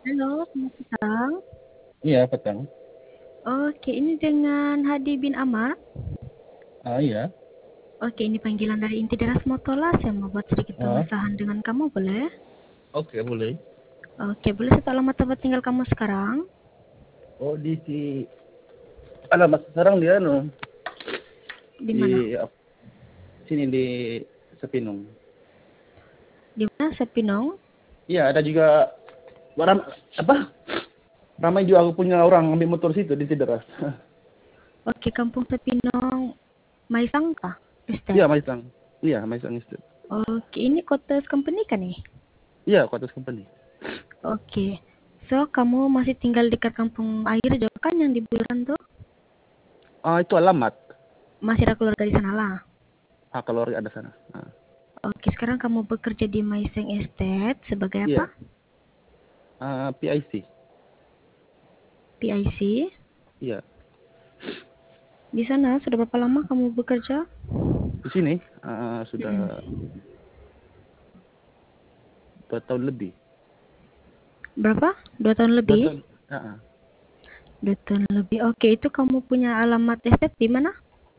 Halo, selamat petang. Iya, petang. Oke, ini dengan Hadi bin Ahmad. Iya. Oke, ini panggilan dari Inti Deras Motola. Saya mau buat sedikit Ah, pengesahan dengan kamu, boleh? oke, boleh. Oke, boleh satu alamat tempat tinggal kamu sekarang? Oh, alamat sekarang dia Di mana? di sini di Sepinung. Di mana? Sepinong? Iya, ada juga ram, apa? Ramai juga aku punya orang ambil motor situ di Cideras. Oke, Kampung Sepinong, Maisangka, Iya, Estate. Maisang. Iya, Maisang Estate. Oke, ini kota company kan nih? Iya, Kuatas Company. Oke, so kamu masih tinggal dekat Kampung Air juga kan yang di Bulan tuh? Itu alamat. Masih ada keluarga di sana lah. Kalau ada sana. Oke, sekarang kamu bekerja di Maiseng Estate sebagai apa? Iya. PIC. PIC. Iya. Di sana sudah berapa lama kamu bekerja? Di sini Mm-mm. sudah 2 tahun lebih. Berapa? 2 tahun Dua lebih? tahun. 2 tahun lebih. Oke, itu kamu punya alamat estate di mana?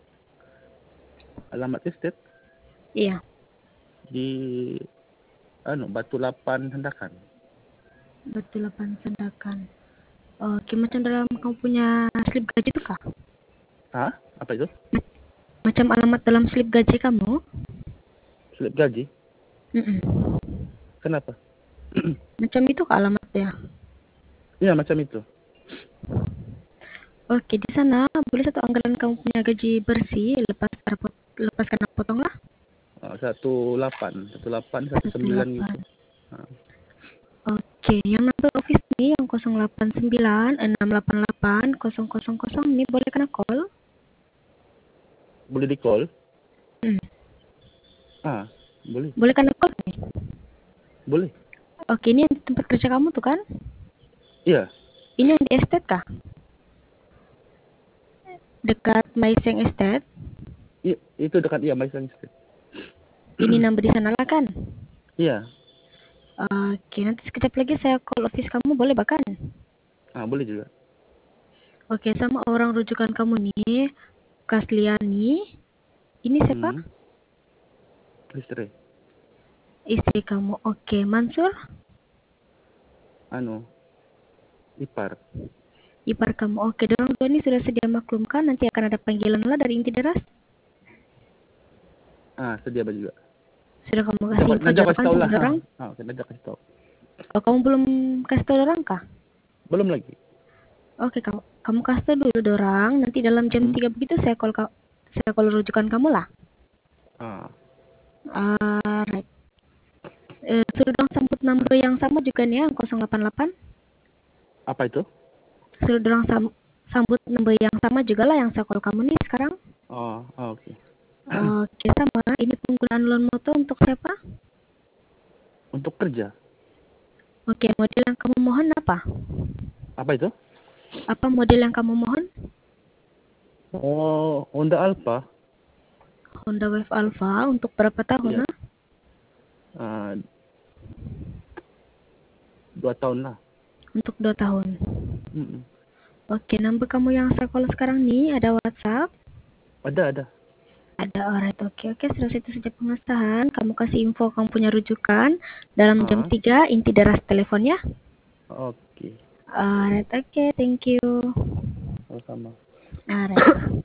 Alamat estate Iya, di Batu Lapan Hendakan. Batu Lapan Sandakan. Oke, macam dalam kamu punya slip gaji itu kah? Hah? Apa itu? Macam alamat dalam slip gaji kamu? Slip gaji? Mm-mm. Kenapa? Macam itu kah alamatnya? Iya, macam itu. Oke, di sana boleh satu anggaran kamu punya gaji bersih lepas kena potong lah. 18, 18. 19 gitu. Ah, Oke, yang number office nih yang 089 688 000 ini boleh kena call? boleh di call? Hmm. Boleh. Boleh kena call nih? Boleh. Oke, ini yang di tempat kerja kamu tuh kan? Iya. Ini yang di estate kah? Dekat Maiseng Estate? Itu dekat Maisang Street. Ini number di sana lah kan? Iya. Oke, nanti sekejap lagi saya call office kamu, boleh bahkan? Boleh juga. Oke, sama orang rujukan kamu nih, Kasliani. Ini siapa? Hmm. Istri. Istri kamu. Oke, Mansur? Ipar. Ipar kamu. Oke, dorong dua ini sudah sedia maklumkan. Nanti akan ada panggilan lah dari inti deras. Sedia juga. Sudah kamu kasih info Najak kasih jawaban tahu sama lah. dorong? Oke, najak kasih tahu. Oh, kamu belum kasih tahu dorang kah? Belum lagi. Oke, kamu kasih tahu dulu dorang. Nanti dalam jam Hmm. 3 begitu saya call rujukan kamu lah. Ah, Right. Suruh dong sambut number yang sama juga nih ya, 088. apa itu? Suruh dorang sambut number yang sama juga lah yang saya call kamu nih sekarang. Oke. Oke, sama. Ini penggunaan loan motor untuk siapa? Untuk kerja. Oke, model yang kamu mohon apa? Apa itu? Apa model yang kamu mohon? Honda Alfa. Honda Wave Alpha untuk berapa tahun? Iya. Ah? 2 tahun lah. Untuk 2 tahun. Mm-mm. Oke, number kamu yang saya call sekarang nih ada WhatsApp? Ada. Ada, alright. Oke, sudah itu saja pengesahan. Kamu kasih info kamu punya rujukan. Dalam jam Ah, 3 inti deras telepon ya. oke. Alright, oke, thank you. Sama. Alright.